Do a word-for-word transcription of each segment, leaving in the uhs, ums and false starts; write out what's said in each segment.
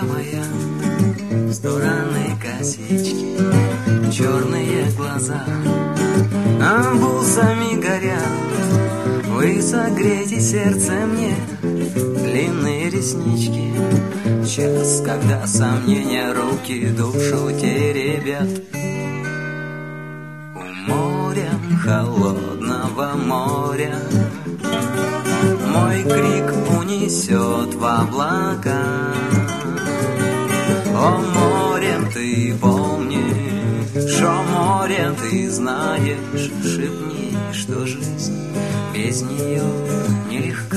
моя, стороны косички, черные глаза, а бусами горят. Вы согрейте сердце мне, длинные реснички. Час, когда сомнения руки душу теребят. У моря, холодного моря, мой крик унесет в облака. О, море, ты помнишь, о, море, ты знаешь, шепни, что жизнь без нее нелегка.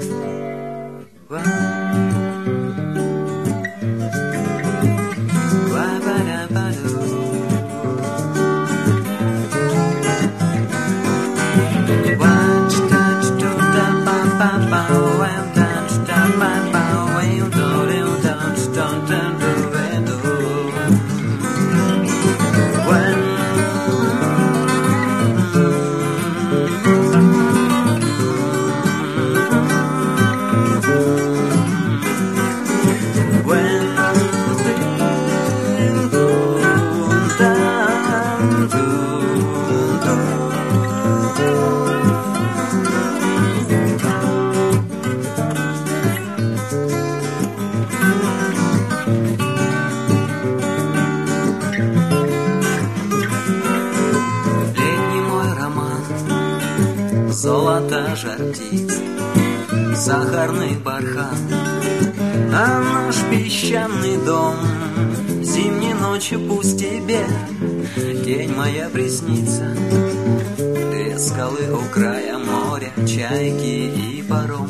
Золото жар птиц, сахарный бархан, а наш песчаный дом зимней ночью пусть тебе тень моя приснится. Две скалы у края моря, чайки и паром.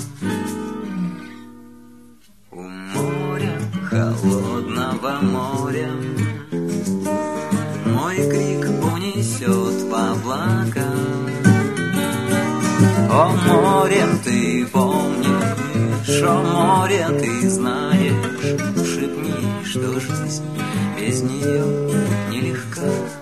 У моря, холодного моря, мой крик унесет в облака. О, море, ты помнишь, о, море, ты знаешь, шепни, что жизнь без нее нелегка.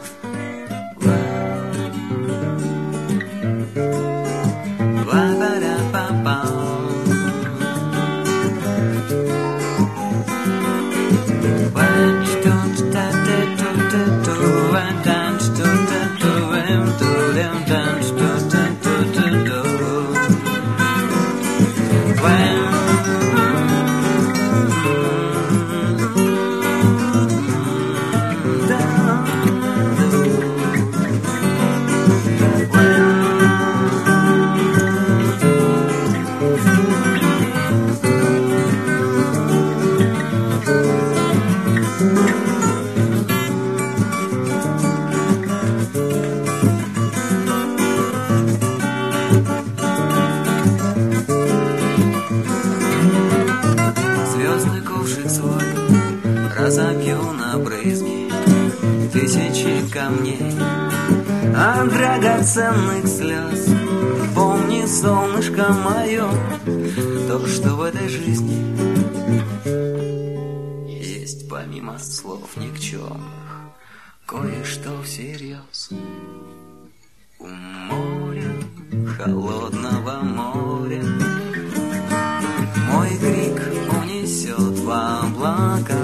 Разобью на брызги тысячи камней, а драгоценных слез. Помни, солнышко мое, то, что в этой жизни есть помимо слов никчемных кое-что всерьез. У моря, холодного моря, мой крик унесет в облака.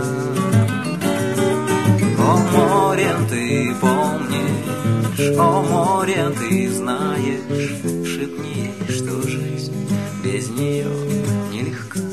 О, море, ты помнишь, о, море, ты знаешь, шепни, что жизнь без нее нелегка.